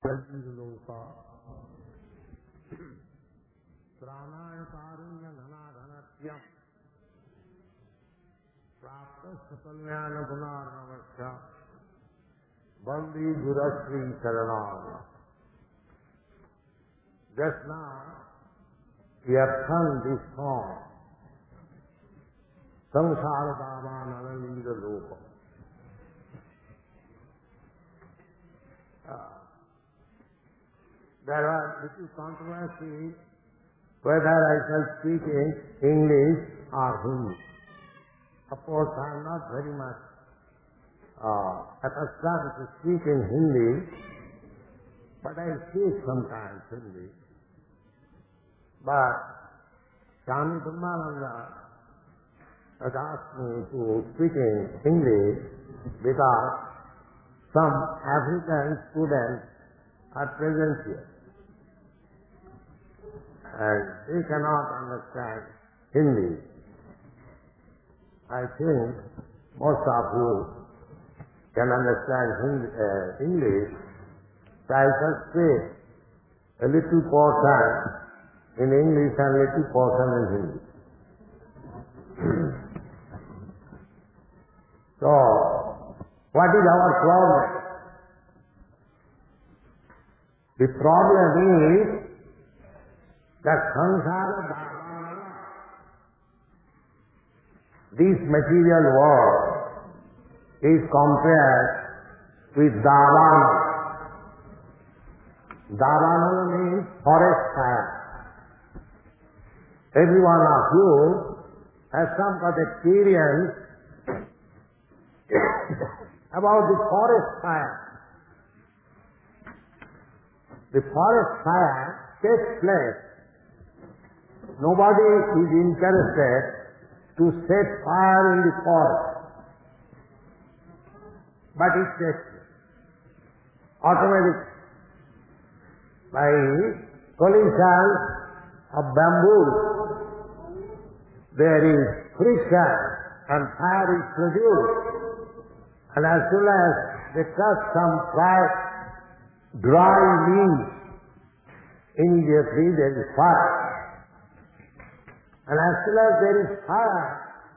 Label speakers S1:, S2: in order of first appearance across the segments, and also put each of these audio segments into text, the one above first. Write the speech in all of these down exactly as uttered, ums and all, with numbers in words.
S1: Loka Pranaya Karunya Dhana Dhanatyam Prapta Sapalyana Gunarnavasya Bandi Gurasri Saranam. Just now we have sung this song, Samsara Dava Nalalila Loka. Uh, There was little controversy whether I shall speak in English or Hindi. Of course, I am not very much uh, accustomed to speak in Hindi, but I speak sometimes Hindi. But Swami Brahmananda has asked me to speak in English because some African students are present here. And they cannot understand Hindi. I think most of you can understand Hindi, uh, English, so I shall say a little portion in English and a little portion in Hindi. So, what is our problem? The problem is that samsara dharma, this material world, is compared with davana. Davana means forest fire. Every one of you has some kind of experience about the forest fire. The forest fire takes place. Nobody is interested to set fire in the forest. But it takes automatically by collision of bamboo. There is friction and fire is produced. And as soon as they touch some dry, dry leaves, immediately there is fire. And as soon as there is fire,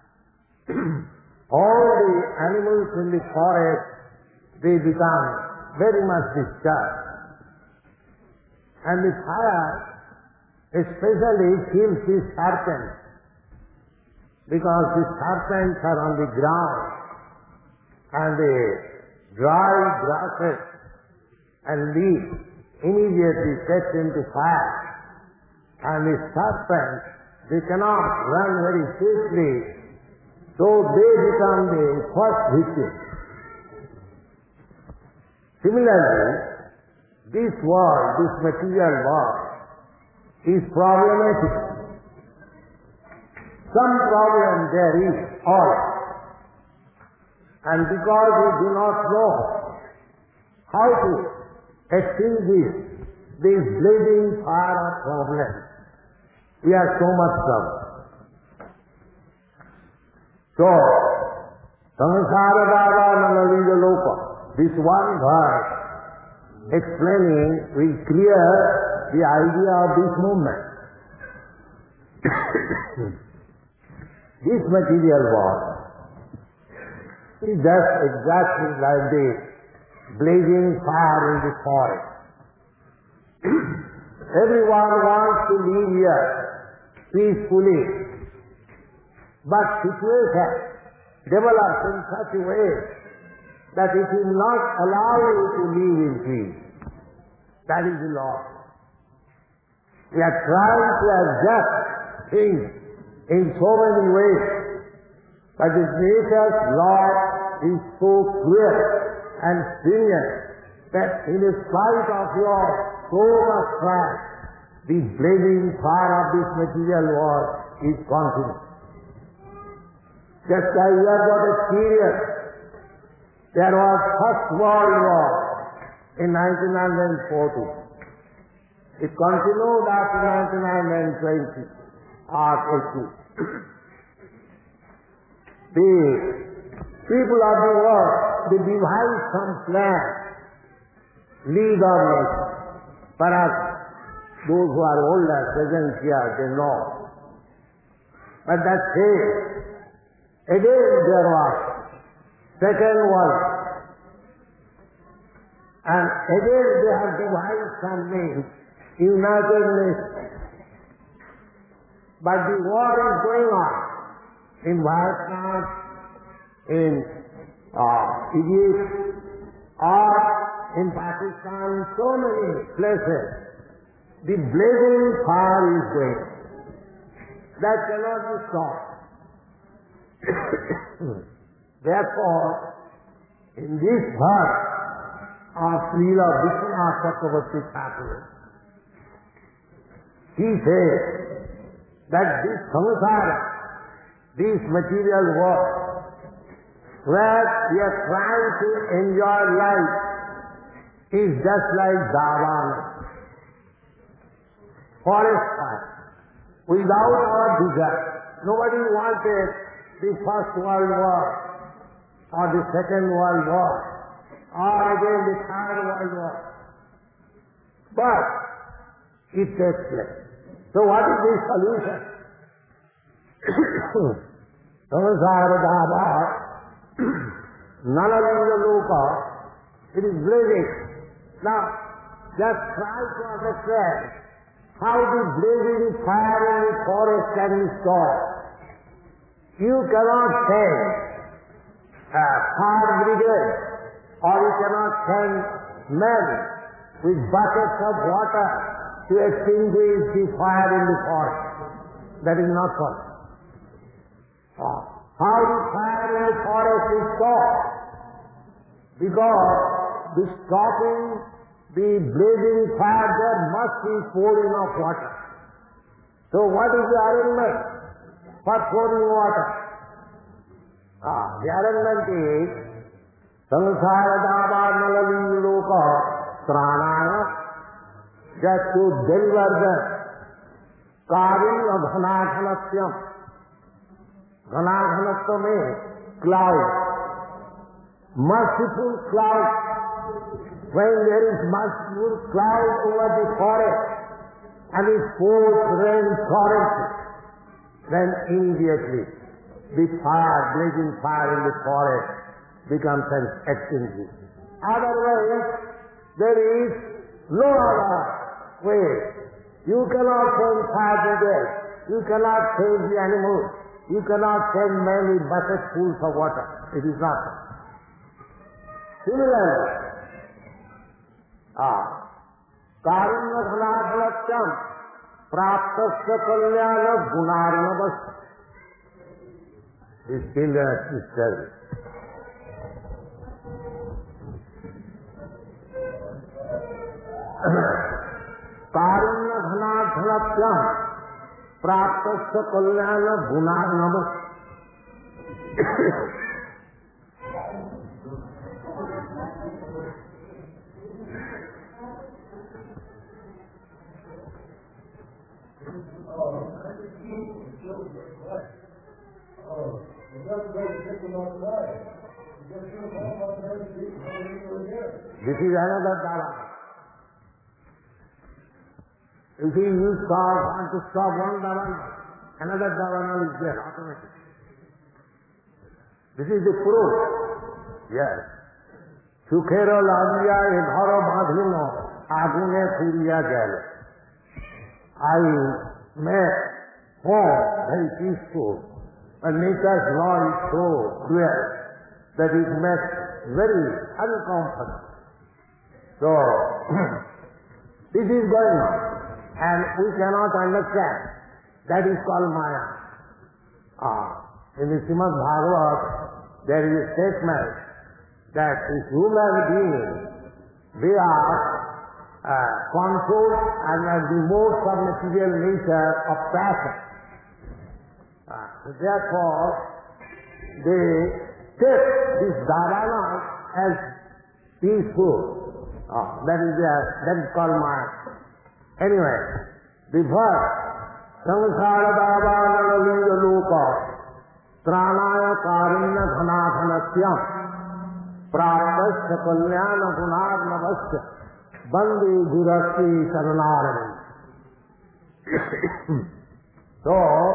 S1: all the animals in the forest, they become very much disturbed. And the fire especially kills the serpents, because the serpents are on the ground, and the dry grasses and leaves immediately set into fire. And the serpents, they cannot run very swiftly, so they become the first victim. Similarly, this world, this material world, is problematic. Some problem there is always. And because we do not know how to extinguish this blazing fire of problems, we are so much trouble. So, samsara dava nalalila loka, this one verse explaining will clear the idea of this movement. This material world is just exactly like this blazing fire in the forest. Everyone wants to live here peacefully, but situation develops in such a way that it will not allow you to live in peace. That is the law. We are trying to adjust things in so many ways, but the nature's law is so clear and stringent that in spite of your so much try, this blazing fire of this material world is continuous. Just as we have got experience, there was First World War in nineteen forty. It continued after nineteen twenty or eighty. The people of the world, they devised some plan league of nations. Perhaps those who are older, present here, they know. But that says, again there was second world. And again they have devised some names, United Nations. But the war is going on in Vietnam, in uh, Egypt, or in Pakistan, so many places. The blazing fire is going. That cannot be stopped. Therefore, in this verse of Srila Vishwanath Chakravarti Thakur, he says that this samsara, this material world, where we are trying to enjoy life, is just like Davana, forest fire, without our desire. Nobody wanted the First World War, or the Second World War, or again the Third World War. But it takes place. So what is the solution? Samsara Dava, Nalalinga Loka, it is blazing. Now, just try to understand how the blazing fire in the forest can be stopped. You cannot send a fire brigade, or you cannot send men with buckets of water to extinguish the fire in the forest. That is not possible. Uh, how the fire in the forest is stopped? Because the stopping the blazing fire, there must be pouring of water. So what is the arrangement for pouring water? Ah, the arrangement is samsara dava nalalinga loka tranaya, just to deliver them karinga dhanadhanatyam. Dhanadhanatva means cloud, merciful cloud. When there is merciful cloud over the forest and it pours rain torrents, then immediately the fire, blazing fire in the forest becomes an extinguished. Otherwise, there is no other way. You cannot send fire brigade, you cannot save the animals, you cannot send many bucketfuls of water. It is not. Similarly, Ah, Karuna Dhanadhanatyam Praptasya Kalyana Gunarnavas. His children and sisters. Karuna Dhanadhanatyam Praptasya Kalyana Gunarnavas. This is another dava. If you stop, want to stop one dava, another dava is there automatically. This is the proof. Yes. Sukhero laviya edharo badhino agune furiya jale. I met home very peaceful, but nature's law is so cruel that it makes very uncomfortable. So, this is going on, and we cannot understand. That is called Maya. Ah, in the Srimad Bhagavad, there is a statement that the human beings, they are uh, controlled and are the modes of material nature of passion. Uh, therefore, they take this dharana as peaceful. Uh, that is uh, that is called Maya. Anyway, the verse samsara dava linga loka tranaya karinya dhanadhanatyam praptasya kalyana gunarnavasya. Bande Gurasti Karanarani. So,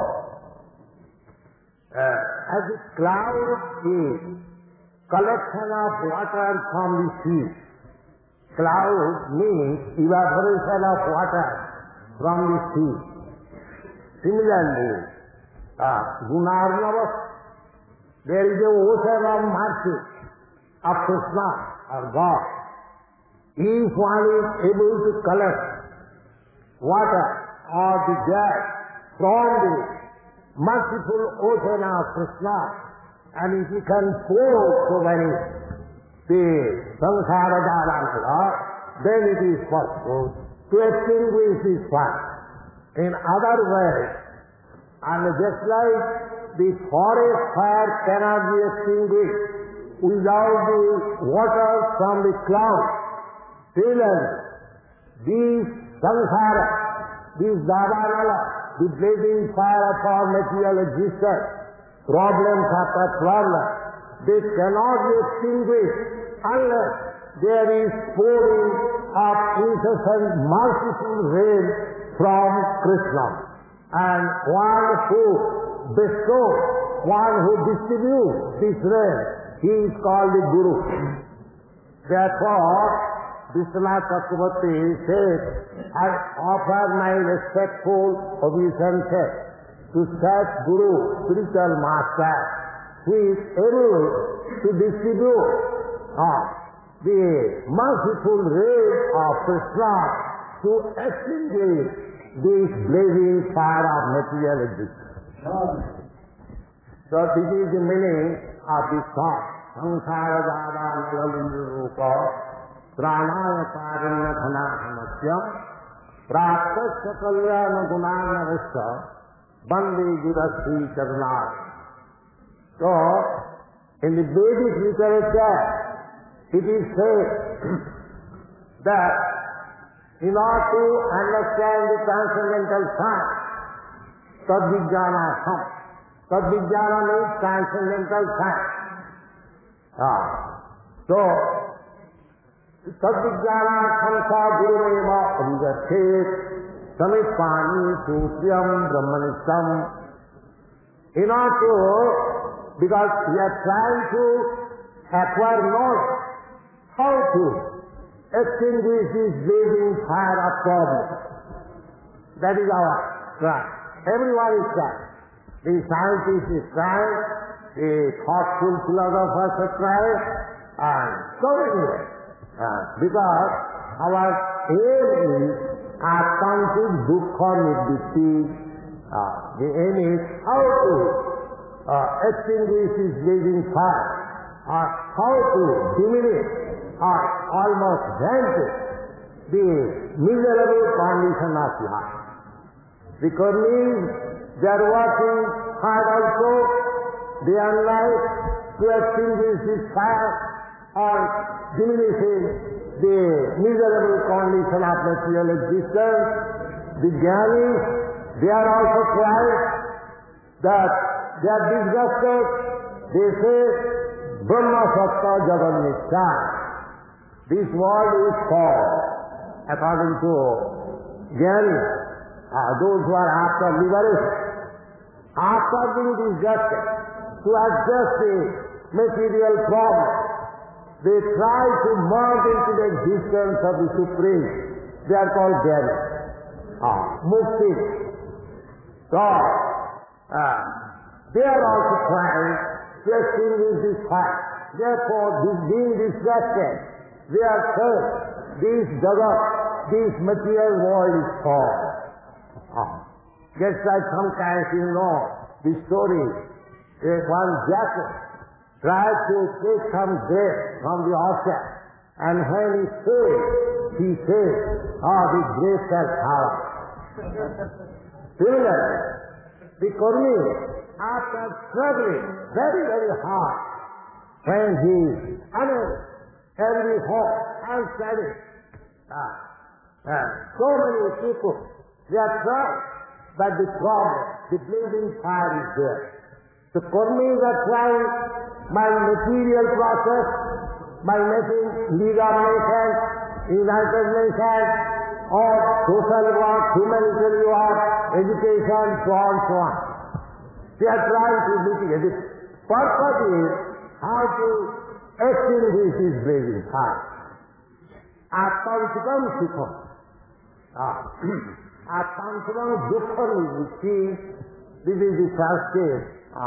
S1: uh, as a cloud is collection of water from the sea. Cloud means evaporation of water from the sea. Similarly, uh, Gunarnava, there is a ocean of mercy of Krishna or God. If one is able to collect water or the gas from the merciful ocean of Krishna, and if he can pour so many the samsara jala, then it is possible to extinguish this fire. In other words, and just like the forest fire cannot be extinguished without the water from the cloud, similarly, these samsara, these davanala, the blazing fire of our material existence, problems after problems, they cannot be extinguished unless there is pouring of incessant merciful rain from Krishna. And one who bestows, one who distributes this rain, he is called the Guru. Therefore, Vishwanath Chakravarti says, I offer my respectful obeisances to such Guru, spiritual master, who is able to distribute uh, the merciful rays of Krishna to extinguish this blazing fire of material existence. So this is the meaning of this song. Samsara jada nalalindra rupa pranaya karanya khana khanasya praptasya kalyana gunana rasya bande gurasti karnar. So, in the Vedic literature, it is said that in order to understand the transcendental science, Tadvijnana Sam, Tadvijnana means transcendental science. Ah. So, Tadvijnana Samsa Gurumeva Amgathet Samipani Sutyam Brahmanistam. In order to, because we are trying to acquire knowledge, how to extinguish this blazing fire of problems. That is our try. Everyone is trying. The scientist is trying, the thoughtful philosophers are trying, and so many. Uh, because our aim is Atmantik Dukkha Nibbiti. Uh, the aim is how to uh, extinguish this blazing fire, or how to diminish or almost vanquish the miserable condition of life. The Karmis, they are working hard also, day and night, to extinguish this fire or diminishing the miserable condition of material existence. The Jnanis, they are also trying that they are disgusted. They say, Brahma Satta Jagan Nishya. This world is false, according to Jnanis, uh, those who are after liberation. After being disgusted to adjust the material problem, they try to merge into the existence of the Supreme. They are called Jnanis. Ah, Mukti. So, uh, they are also trying to extinguish this fire. Therefore, this being distracted, they are saying, this jagat, this material world is false. Ah. Just like sometimes you know the story, if one jackal tried to take some grape from the orchard, and when he failed, he said, ah, the grapes are sour. Similarly, the Karmis, after struggling very, very hard, when he unearthed every hope and studied, ah, ah, so many people, they are trying, but the problem, the blazing fire is there. The Karmis are trying by material process, by making legal nations, United Nations, or social work, humanitarian work, education, so on, so on. They are trying to mitigate. The purpose is how to extinguish this blazing fire. Atmanchikam sukham. Atmanchikam dukham is the this is the Sanskrit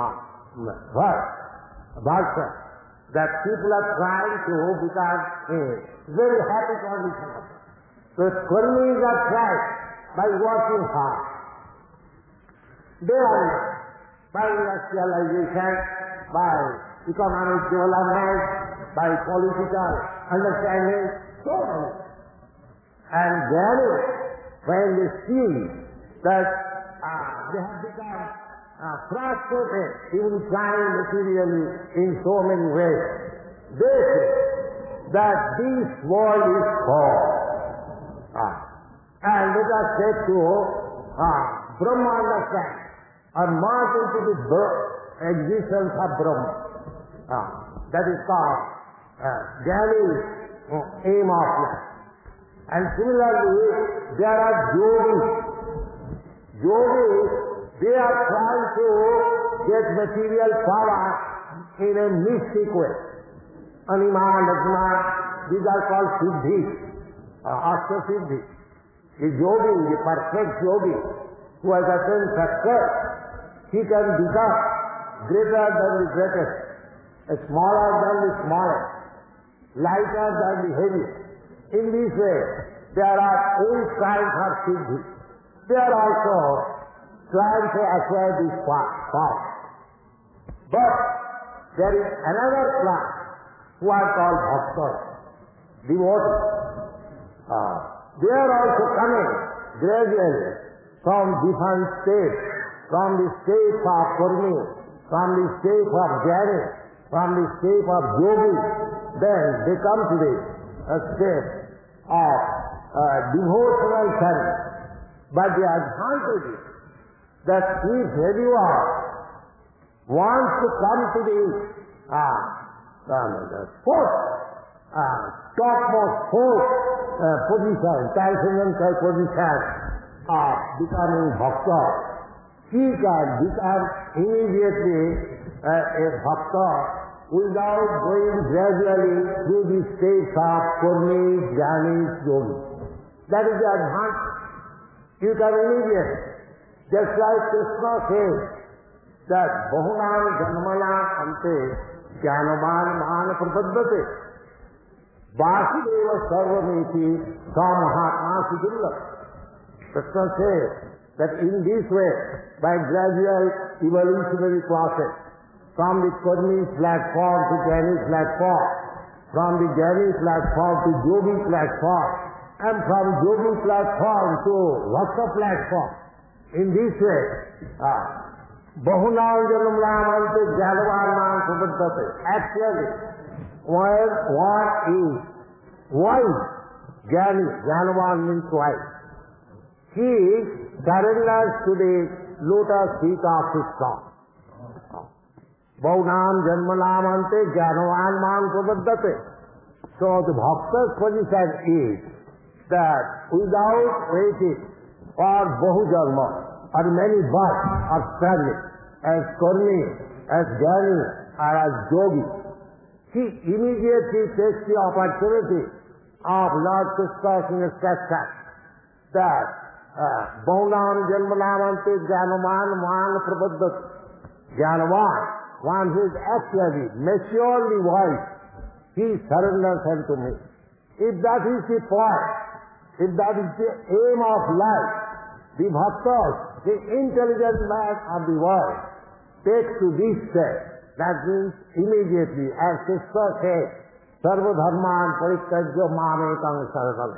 S1: verse, verse that people are trying to become a very happy condition. So Karmis are tried by working hard. They are by industrialization, by economic development, by political understanding, so many. And then when they see that uh, they have become uh, frustrated in trying materially in so many ways, they say that this world is false. Uh, and let us say to uh, Brahma understand, or merge into the existence of Brahma. Uh, that is called uh, Jnani's uh, aim of life. And similarly, there are yogis. Yogis, they are trying to get material power in a mystic way. Anima, Lajna, these are called siddhis, uh, Ashta-siddhis. The yogi, the perfect yogi, who has attained success, he can become greater than the greatest, smaller than the smallest, lighter than the heaviest. In this way, there are eight kinds of siddhis. They are also trying to acquire this power. But there is another class who are called bhaktas, devotees. Uh, they are also coming gradually from different states, from the state of Karmi, from the state of Jnani, from the state of Yogi. Then they come to the uh, state of uh, devotional service. But the advantage is that if anyone wants to come to the uh, um, the fourth, uh, topmost fourth uh, position, transcendental position of becoming bhakta, he can become immediately uh, a bhakta without going gradually through the states of Karmis, Jnanis, Yogis. That is the advantage. You can immediately, just like Krishna says, that Bahunam Janmana Ante Jnanavan Man Prapaddate Vasudeva Sarvamiti Samahatma Sudilla. Krishna says that in this way, by gradual evolutionary process, from the Karmi platform to Jnani platform, from the Jnani platform to Yogi platform, and from Yogi platform to Bhakta platform. In this way, Bahunam Janmana Ante Jnanavan Man Prapaddate. Actually, One, one is wise, Jnani, Jnanavan means wise. He surrenders to the lotus feet of Krishna. Bahunam Janmanam Ante Jnanavan Man Prapaddate. So the bhakta's position is that without waiting for Bahu Janma or many births of struggling as Karmi, as Jnani, or as Yogi, he immediately takes the opportunity of Lord Krishna's instruction that Bahunam Janmanam Ante Jnanavan Man Prapaddate. Jnanavan, one who is actually maturely wise, he surrenders unto me. If that is the point, if that is the aim of life, the bhaktas, the intelligent man of the world, take to this step. That means immediately, as Krishna says, Sarva Dharman Parityajya Mamekam Saranam.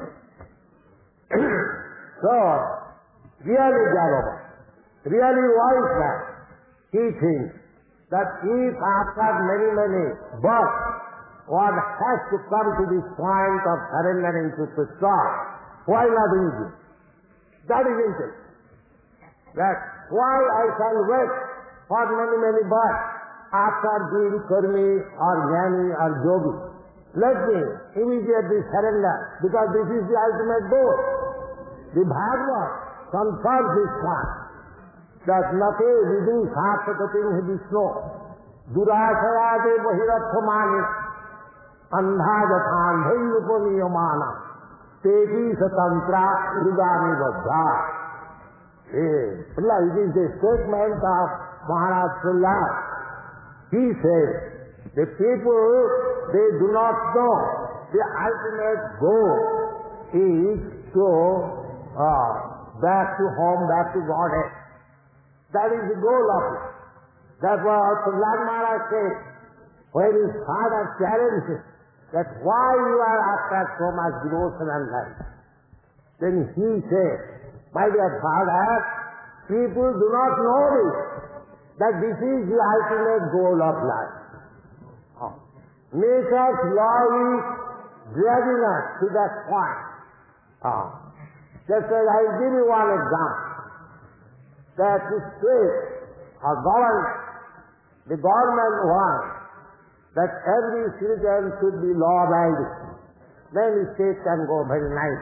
S1: So, really Jnanavan, really wise man, he thinks that if after many, many births, one has to come to this point of surrendering to Krishna, why not easy? That is it. That why I shall wait for many, many births after being Karmi or Jnani or Yogi. let me immediately surrender, because this is the ultimate goal. The Bhagavad confirms this point, that nate vidu sāsatatim hidisno durāsayāde bahiratthamāni andhājathandhainupamiyamāna teti satantra rugāmi vaddhā. It is a statement of Maharaj Prahlad. He says, the people, they do not know the ultimate goal is to uh, back to home, back to Godhead. That is the goal of it. That's what Prahlad Maharaj said when his father challenged him that why you are after so much devotion and life. Then he said, my dear father, people do not know this, that this is the ultimate goal of life. Oh. Nature's law is dragging us to that point. Oh. Just as I give you one example, that the state or government, the government wants that every citizen should be law-abiding. Then the state can go very nice.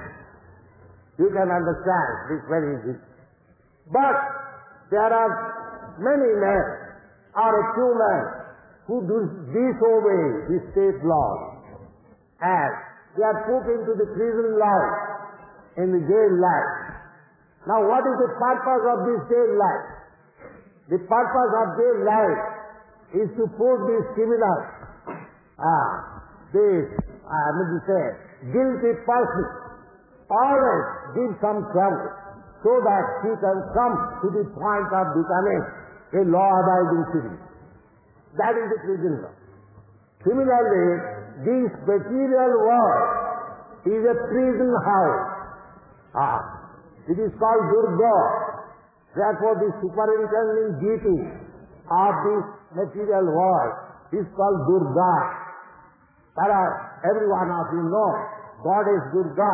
S1: You can understand this very easily. But there are many men or a few men who do disobey the state laws, and they are put into the prison life, in the jail life. Now what is the purpose of this jail life? The purpose of jail life is to put these criminals, ah, these, I mean to say, guilty persons, always give some trouble, so that he can come to the point of becoming a law-abiding citizen. That is the prison law. Similarly, this material world is a prison house. Ah, it is called Durga. Therefore, the superintending duty of this material world is called Durga. Para every one of you know, God is Durga.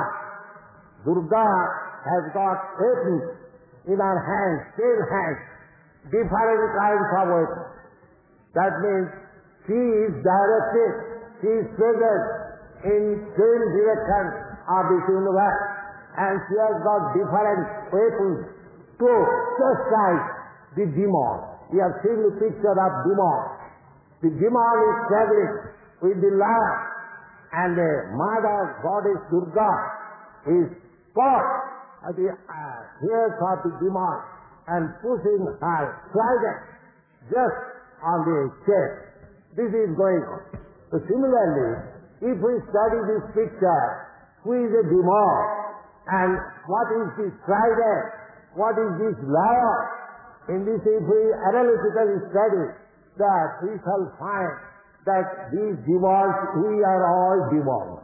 S1: Durga has got weapons in her hands, ten hands, different kinds of weapons. That means she is directed, she is present in ten directions of this universe, and she has got different weapons to chastise the demon. We have seen the picture of demon. The demon is struggling with the lion, and the mother goddess Durga is caught at the uh, ears of the demon and pushing her trident just on the chest. This is going on. So similarly, if we study this picture, who is a demon and what is this trident, what is this lion, in this if we analytically study, that we shall find that these demons, we are all demons.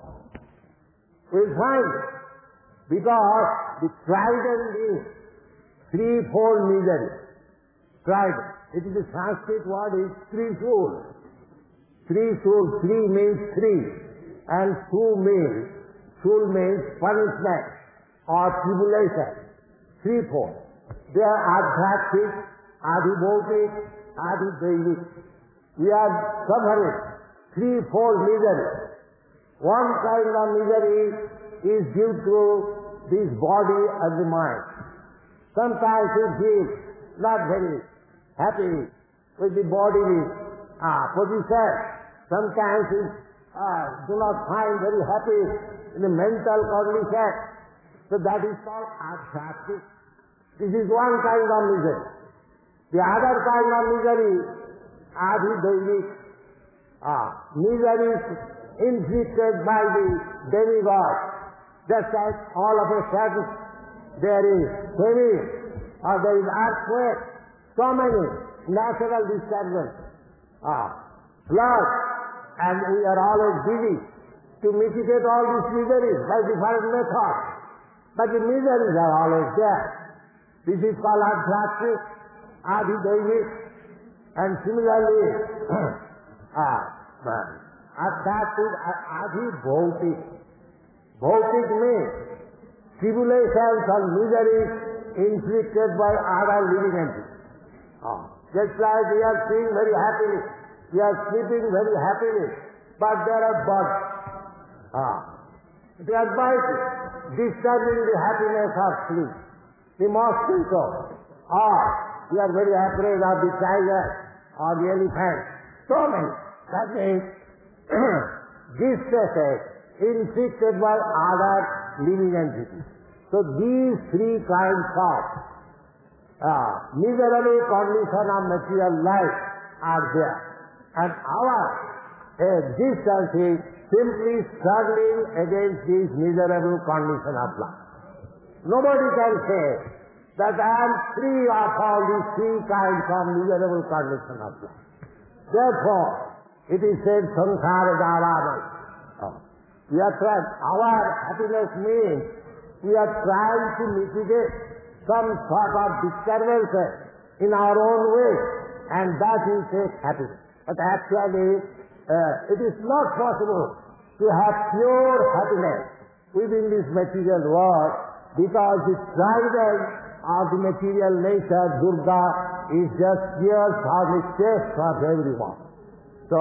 S1: We'll find it. Because the trident is threefold misery. Trident. It is the Sanskrit word is threefold. Threefold, three means three. And two means, fool means punishment or tribulation. Threefold. They are adhyatmic, adhibhautic, adhidaivic. We are suffering threefold misery. One kind of misery is due to this body and the mind. Sometimes we feel not very happy with the bodily uh, position. Sometimes we uh, do not find very happy in the mental condition. So that is called adhyatmic. This is one kind of misery. The other kind of misery, adhidaivic. Uh, misery is inflicted by the demigod. Just as all of a sudden there is heavy or there is earthquake, so many natural disturbances, ah, flood, and we are always busy to mitigate all these miseries by different methods. But the miseries are always there. This is called adhyatmic, adhidaivic, and similarly, ah, adhyatmic, adhibhautic. Bhautic means tribulations and miseries inflicted by other living entities. Oh. Just like we are seeing very happily, we are sleeping very happily, but there are birds Ah. They are biting, disturbing the happiness of sleep. The mosquito, or we are very afraid of the tiger or the elephant. So many. That means distresses inflicted by other living entities. So these three kinds of uh, miserable condition of material life are there. And our uh, distance is simply struggling against this miserable condition of life. Nobody can say that I am free of all these three kinds of miserable condition of life. Therefore, it is said, samsara jalavai. Oh. We are trying, our happiness means we are trying to mitigate some sort of disturbances in our own way, and that is a happiness. But actually, uh, it is not possible to have pure happiness within this material world, because the triangle of the material nature, Durga, is just here for the taste of everyone. So,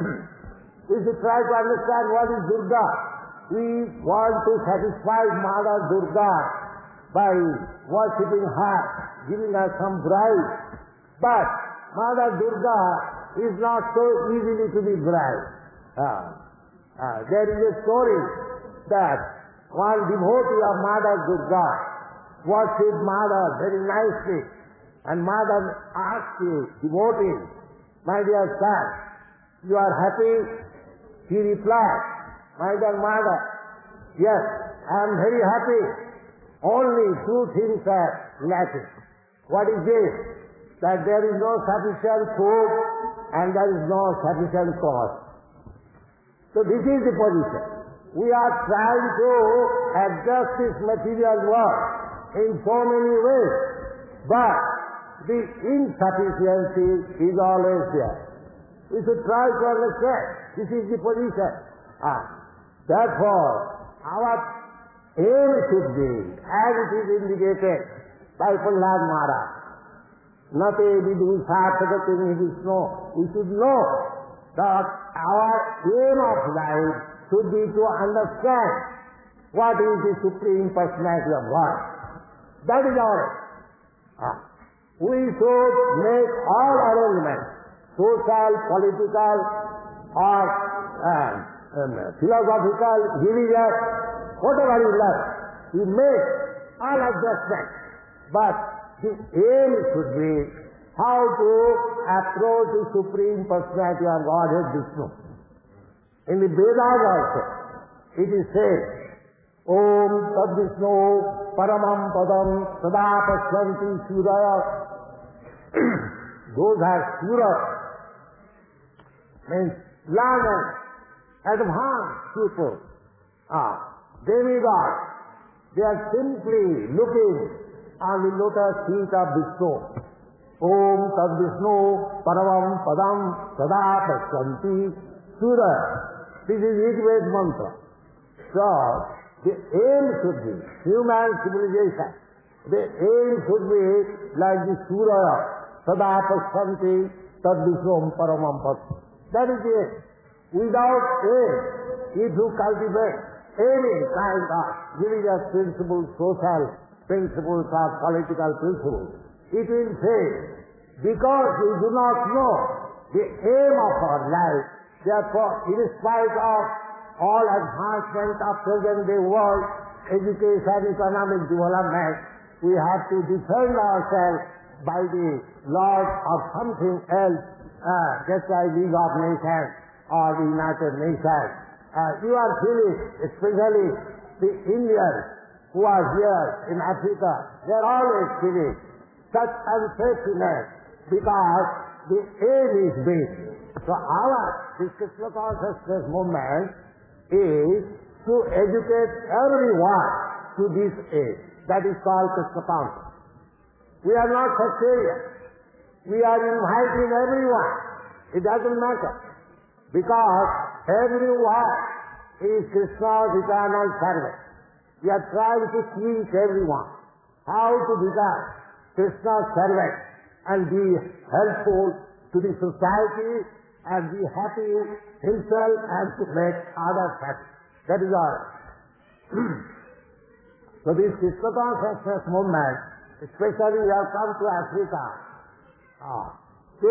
S1: we should try to understand what is Durga. We want to satisfy Mother Durga by worshipping her, giving her some bride. But Mother Durga is not so easily to be bride. Uh, uh, there is a story that one devotee of Mother Durga worshipped Mother very nicely, and Mother asked the devotee, my dear son, you are happy? He replied, my dear mother, yes, I am very happy. Only two things are lacking. What is this? That there is no sufficient food and there is no sufficient cost. So this is the position. We are trying to adjust this material world in so many ways, but the insufficiency is always there. We should try to understand this is the position. Ah. Therefore, our aim should be, as it is indicated by Prahlad Maharaj, Nate vidu sarthakatim Vishnu. We should know that our aim of life should be to understand what is the Supreme Personality of God. That is our aim. Ah. We should make all arrangements, social, political, or uh, um, philosophical, religious, whatever is left, we make all adjustments. But the aim should be how to approach the Supreme Personality of Godhead Vishnu. In the Vedas also, it is said, Om Tad Vishnu Paramam Padam Sada Pashyanti Suraya. Those are Surah, means learned, advanced people, ah, demigods. They are simply looking on the lotus feet of Vishnu. Om Tad Vishnu Paramam Padam Sada Pashyanti Surah. This is Rig-Ved mantra. So, the aim should be, human civilization, the aim should be like the Surah, Sada Pashyanti Tad Vishnu Paramam Padam. That is it. Without aim, if you cultivate any kind of religious principles, social principles, or political principles, it will fail. Because we do not know the aim of our life, therefore, in spite of all advancement of present-day world, education, economic development, we have to defend ourselves by the laws of something else, uh, just like League of Nations or the United Nations. Uh, you are feeling, especially the Indians who are here in Africa, they are always feeling such unfaithfulness because the aim is big. So our, this Krishna consciousness movement is to educate everyone to this aim. That is called Krishna consciousness. We are not sectarian. We are inviting everyone. It doesn't matter. Because everyone is Krishna's eternal servant. We are trying to teach everyone how to become Krishna's servant and be helpful to the society and be happy himself and to make others happy. That is all. So this Krishna consciousness movement, especially we have come to Africa uh, to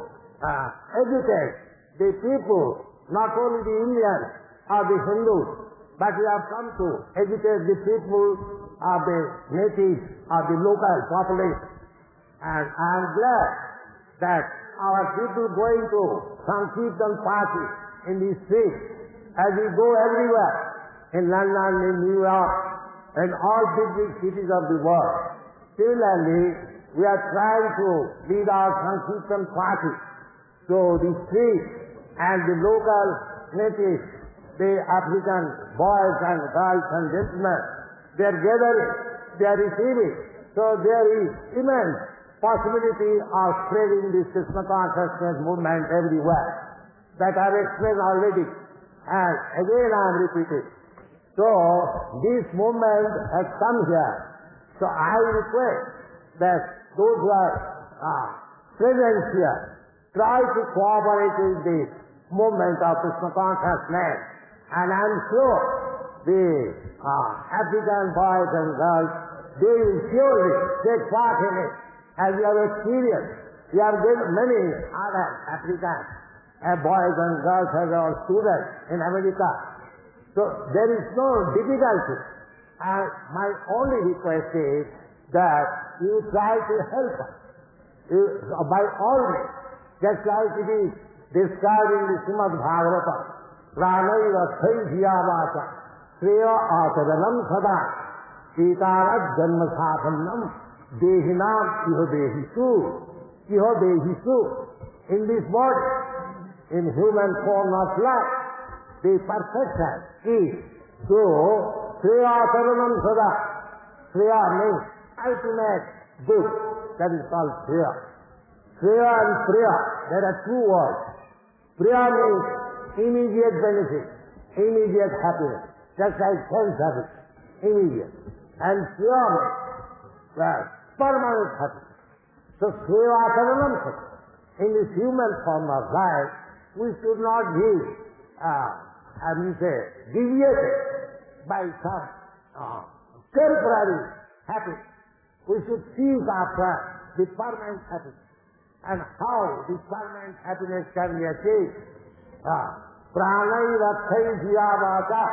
S1: uh, educate the people, not only the Indians or the Hindus, but we have come to educate the people of the natives or the local population. And I am glad that our people going to Sankirtan party in the streets, as we go everywhere, in London, in New York, and all big, big cities of the world. Similarly, we are trying to lead our Sankirtan party to the streets and the local natives, the African boys and girls and gentlemen, they are gathering, they are receiving. So there is immense possibility of spreading this Krishna consciousness movement everywhere. That I have explained already. And again I am repeating. So this movement has come here. So I request that those who are uh, present here try to cooperate with this movement of Krishna consciousness. And I am sure the uh, African boys and girls, they will surely take part in it. As we have experienced, we have many other Africans, uh, boys and girls as our students in America. So there is no difficulty. And my only request is that you try to help us. You, by all means, just like it is described in the Srimad Bhagavatam, Pranaiva Saidhyavata, Shreya Ataranam Sada, Sitarat Janma Sathannam, Dehinam Iho Dehisu, Iho Dehisu. In this body, in human form of life, the perfection is so Shreya Ataranam Sada. Shreya means ultimate good. That is called Shreya. Shreya and Priya, there are two words. Priya means immediate benefit, immediate happiness, just like sense happiness, immediate. And Shreya means well, permanent happiness. So Shreya Ataranam Sada. In this human form of life, we should not give, uh, I mean say, deviated by some uh, temporary happiness. We should seek after the permanent happiness. And how this permanent happiness can be achieved? Pranai Rathai Jiyavata.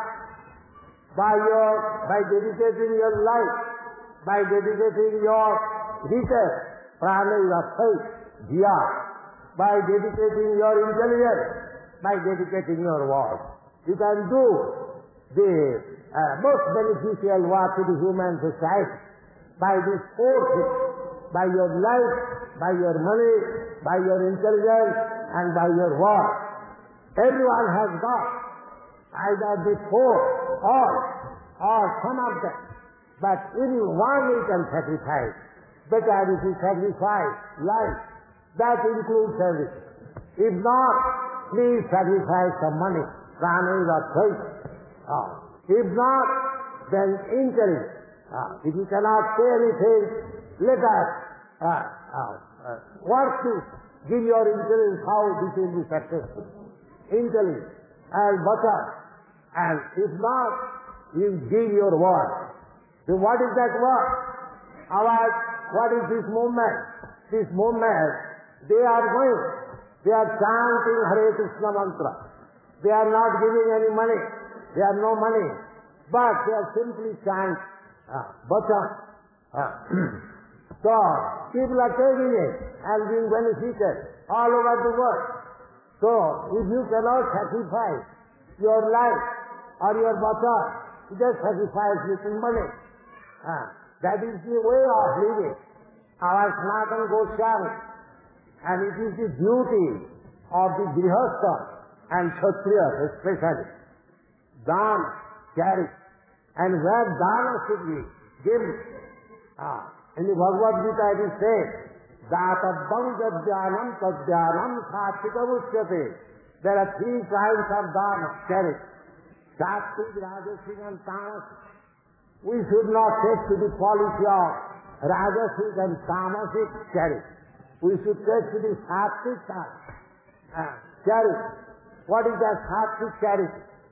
S1: By your, by dedicating your life, by dedicating your riches, Pranai Rathai Jiya. By dedicating your intelligence, by dedicating your work. You can do the uh, most beneficial work to the human society by these four things, by your life, by your money, by your intelligence, and by your work. Everyone has got either the four or, or some of them. But any one we can sacrifice. Better if you sacrifice life. That includes everything. If not, please sacrifice some money. Prana is a choice. Uh, if not, then intellect. Uh, if you cannot say anything, let us uh, uh, uh, work to give your intelligence how this will be successful. Intellect and butter. And if not, you give your word. So what is that word? Our, what is this movement? This movement, they are going, they are chanting Hare Krishna mantra. They are not giving any money. They have no money. But they are simply chanting uh, bhajan. Uh, so, people are taking it and being benefited all over the world. So, if you cannot sacrifice your life or your bhajan, you just sacrifice little money. Uh, that is the way of living. Our Sanatana Goswami. And it is the duty of the Grihastha and Kshatriyas especially. Dana, charity. And where dana should be given. Ah, in the Bhagavad Gita it is said, Databbam Jadhyanam Tadhyanam Satvika Usyate. There are three kinds of dana, charity. Satvik, Rajasic and Tamasic. We should not take to the policy of Rajasic and Tamasic charity. We should take to the Sattvic uh, charity. What is that Sattvic charity?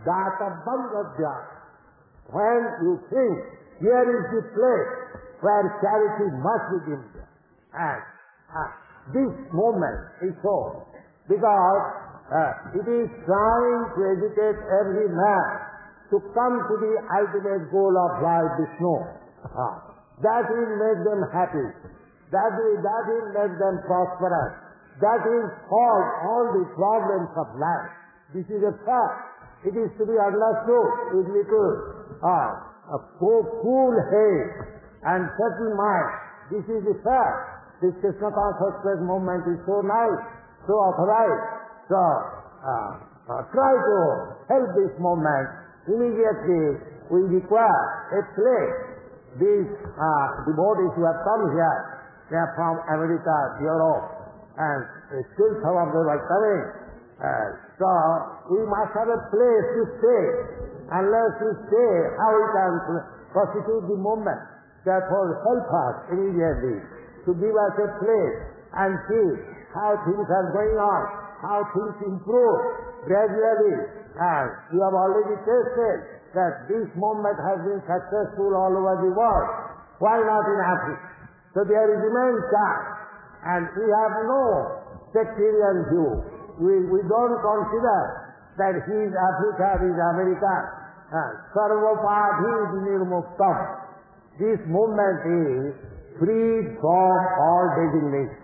S1: Datavam Radhya. When you think, here is the place where charity must begin. And uh, this moment is so, because uh, it is trying to educate every man to come to the ultimate goal of life, Vishnu. Uh, that will make them happy. That will, that will make them prosperous. That will solve all the problems of life. This is a fact. It is to be understood with little uh, a cool head and certain mind. This is the fact. This Krishna consciousness movement is so nice, so authorized. So uh, uh, try to help this movement. Immediately we require a place. These uh, devotees who have come here, they are from America, Europe, and still some of them are coming. Uh, so we must have a place to stay. Unless we stay, how we can constitute the movement? Therefore help us immediately to give us a place and see how things are going on, how things improve gradually. And we have already tasted that this movement has been successful all over the world. Why not in Africa? So there is immense chance. And we have no sectarian view. We, we don't consider that he is Africa, he is America. Sarvapadhi vinirmuktam. This movement is freed from all designation.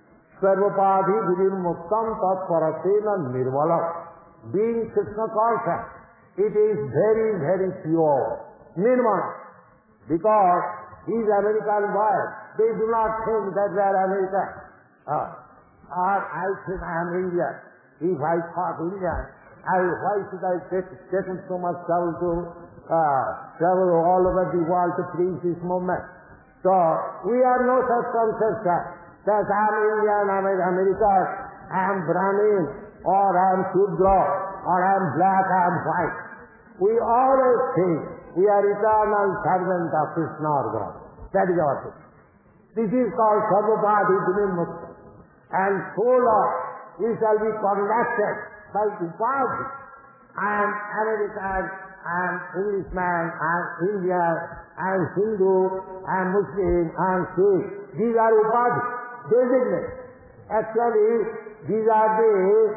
S1: Sarvapadhi vinirmuktam tat parasena nirmalam. Being Krishna conscious, it is very, very pure. Nirmala. Because these American boys, they do not think that they are American. Uh, or I think I am Indian. If I thought Indian, I, why should I take, take so much trouble to uh, travel all over the world to preach this movement? So we are no such consciousness that I am Indian, I am American, I am Brahmin, or I am Shudra, or I am black, I am white. We always think we are eternal servant of Krishna or God. That is our thing. This is called Sarvapadhi Vinirmukta. And so long we shall be connected by upadhi. I am American, I am Englishman, I am Indian, I am Hindu, I am Muslim, I am Sikh. These are upadhi, designations. Actually, these are the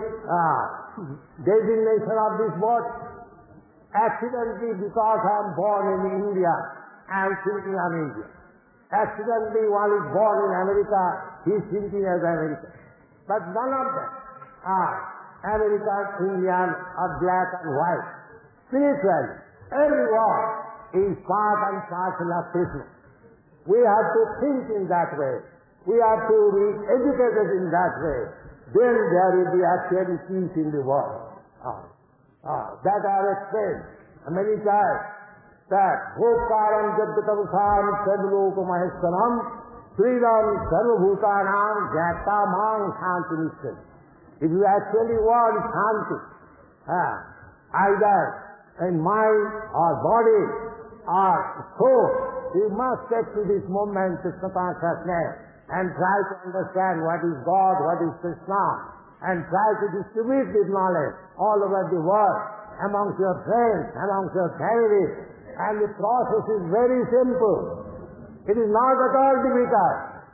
S1: uh, designation of this body. Accidentally, because I am born in India, I am thinking I am Indian. Accidentally, one is born in America, he is thinking as American. But none of them are American, Indian, or black and white. Spiritually, everyone is part and parcel of Krishna. We have to think in that way. We have to be educated in that way. Then there will be actually peace in the world. Ah, ah, that I have explained many times. That Bhokaram Jadgatamsam Sadloka Maheswaram Sridam Sarvabhutanam Jatamang Shanti Nishchan. If you actually want Shanti, ah, either in mind or body or soul, you must get to this moment, Krishna consciousness, and try to understand what is God, what is Krishna, and try to distribute this knowledge all over the world, amongst your friends, amongst your family. And the process is very simple. It is not at all difficult.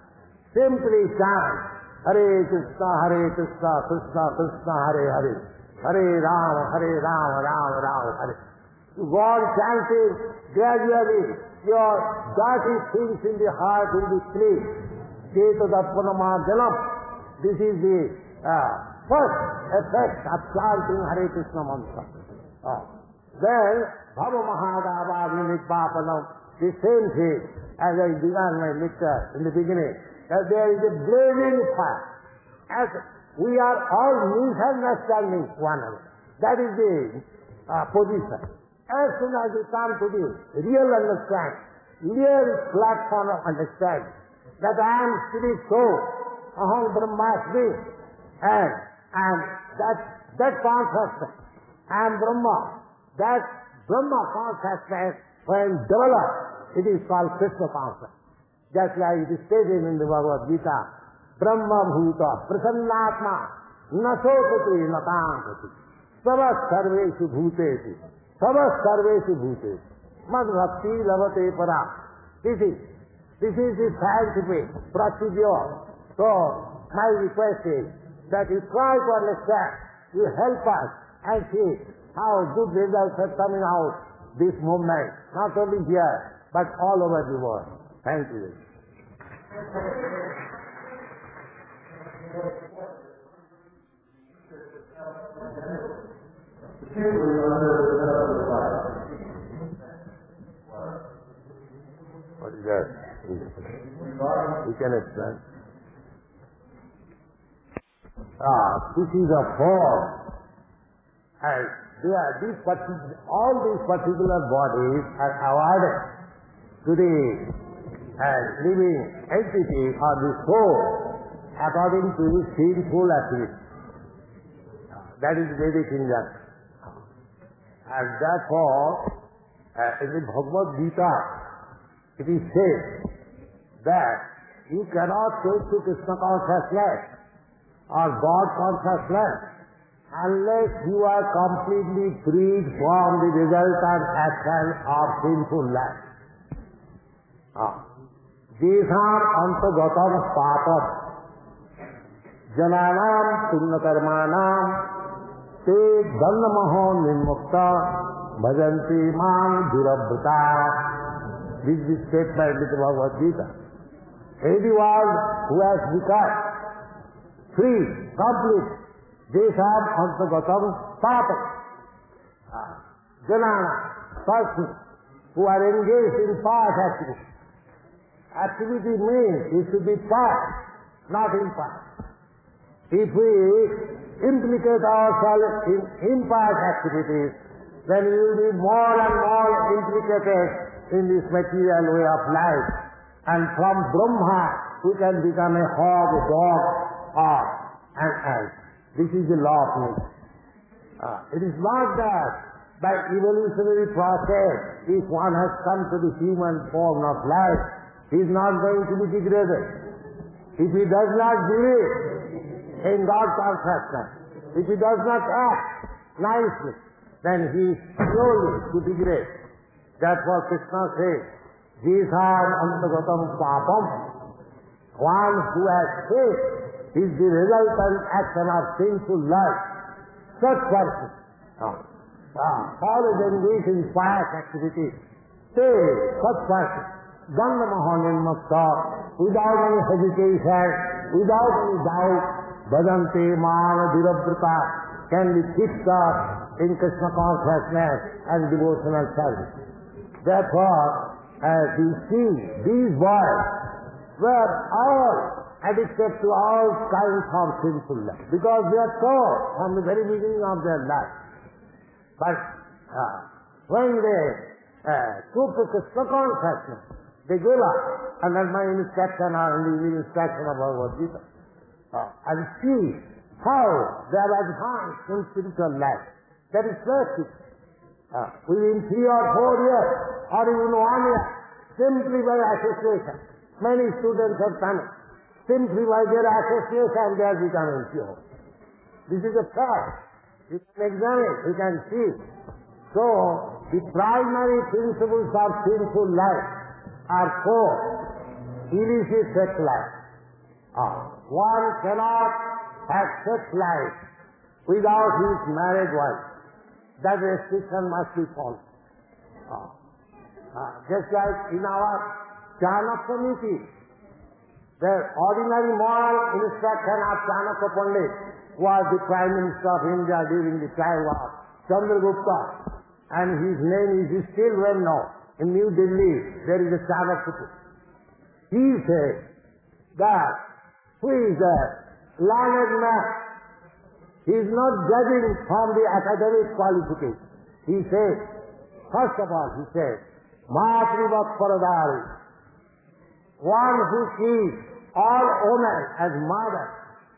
S1: Simply chant Hare Krishna, Hare Krishna, Krishna Krishna, Hare Hare, Hare Rama, Hare Rama, Rama Rama, Hare. You go on chanting gradually. Your dirty things in the heart will be clean. Cheta Dappanamadhanam. This is the uh, first effect of chanting Hare Krishna mantra. Uh, then Bhava Mahadava Vinitpapanam, the same thing as I began my lecture in the beginning, that there is a blazing fire. As we are all misunderstanding one another. That is the uh, position. As soon as we come to the real understanding, real platform of understanding, that I am spirit soul, Aham Brahmasmi, and, and that, that consciousness, I am Brahma, that Brahma consciousness, when developed, it is called Krishna consciousness. Just like it is stated in the Bhagavad Gita, Brahma Bhuta, Prasannatma, Nasopati Natampati. Sabas sarveshu bhuteshu. Sabas sarveshu bhuteshu. Mad bhakti lavate para. This is, this is the scientific procedure. So, my request is that you try to understand, you help us and see how good results are coming out this movement, not only here, but all over the world. Thank you. What is that? We can explain. Ah, this is a form. And they are these particular, all these particular bodies are awarded to the uh, living entity or the soul according to his sinful activity. That is Vedic injunction. And therefore, uh, in the Bhagavad Gita, it is said that you cannot take to Krishna consciousness or God consciousness unless you are completely freed from the resultant action of sinful life. Jesham antagatam papam jananam punnakarmanam te dannamaho nirmukta bhajanti man dhirabrata. This is the statement in the Bhagavad Gita. Anyone who has become free, complete, Jesham antagatam papam. Janana, persons who are engaged in past activity. Activity means it should be past, not in past. If we implicate ourselves in impast activities, then we will be more and more implicated in this material way of life. And from Brahma, we can become a hog, a dog, or an ant. This is the law of nature. Uh, it is not that by evolutionary process, if one has come to the human form of life, he is not going to be degraded. If he does not believe in God consciousness, if he does not act nicely, then he is slowly to degrade. Therefore Krishna says, Jesham antagatam papam. One who has faith is the resultant action of sinful life. Such person, uh, uh, always engaged in pious activities, say, such person, Dandamaha nirmukta, without any hesitation, without any doubt, bhajante mana dhirabrata, can be fixed up in Krishna consciousness and devotional service. Therefore, as you see, these boys were all addicted to all kinds of sinful life, because they are taught from the very beginning of their life. But uh, when they uh, took to Krishna consciousness, they gave up under my instruction or under the instruction of Bhagavad Gita. Uh, and see how they have advanced in spiritual life. That is practice. Uh, within three or four years, or even one year, simply by association, many students have done it. Simply by their association, they are becoming pure. This is a fact. You can examine, you can see. So, the primary principles of sinful life are four. Illicit sex life. Uh, one cannot have sex life without his married wife. That restriction must be followed. Uh, uh, just like in our Chanakya Niti, the ordinary moral instruction of Chanakya Pandit was the Prime Minister of India during the time of Chandragupta, and his name is still well known. In New Delhi, there is a Chanakya. He said that who is a learned man, he is not judging from the academic qualification. He said, first of all, he said, Matrivat Paradari, one who sees all women as mothers,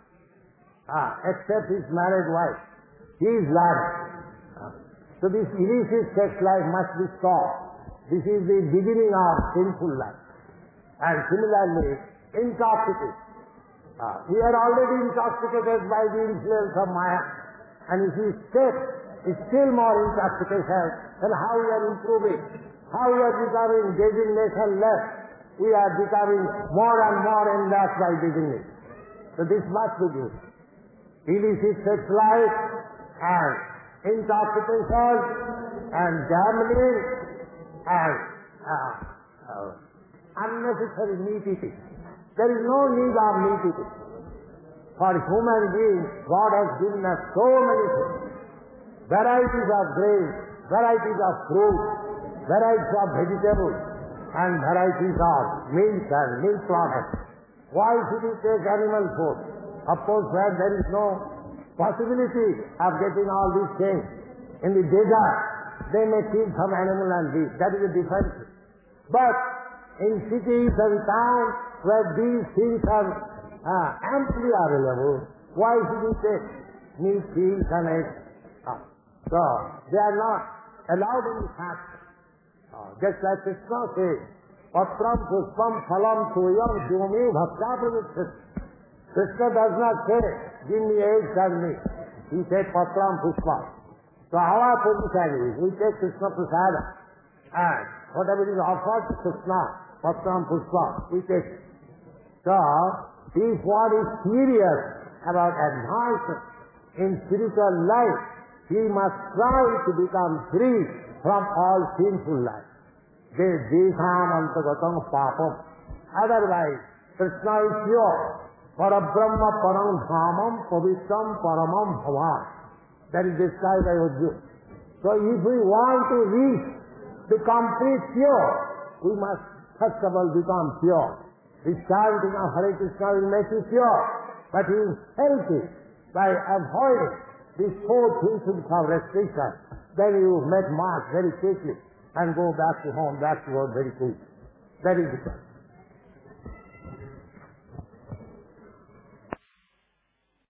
S1: ah, except his married wife, he is learned. Ah. So this illicit sex life must be stopped. This is the beginning of sinful life. And similarly, intoxication. Uh, we are already intoxicated by the influence of Maya. And if we step still more intoxication, then how we are improving? How we are becoming designation less? We are becoming more and more enlarged by designation. So this must be good. Illicit sex life and intoxication and gambling and uh, uh, unnecessary meat eating. There is no need of meat eating. For human beings, God has given us so many things. Varieties of grains, varieties of fruit, varieties of vegetables, and varieties of milk and milk products. Why should we take animal food? Of course, where there is no possibility of getting all these things. In the desert, they may kill some animal and eat. That is a different thing. But in cities and towns where these things are uh, amply available, why should we take meat, fish and eggs? Uh, so, they are not allowed in the factory. Uh, just like Krishna says, Patram puspam phalam tuyam jumi bhakta pravicchati. Krishna does not say, give me eggs and meat. He said Patram puspam. So our position is, we take Krishna prasada, and whatever is offered to Krishna, Patram puspam, we take it. So, if one is serious about advancement in spiritual life, he must try to become free from all sinful life. They desham antagatam papam. Otherwise, Krishna is pure. Parabrahma param dhamam pavitram paramam bhavan. That is described by Arjuna. So if we want to reach the complete pure, we must first of all become pure. The chanting of Hare Krishna will make you pure, but you will help it by avoiding these four things of restriction. Then you make mark very quickly and go back to home, back to work very quickly. That is the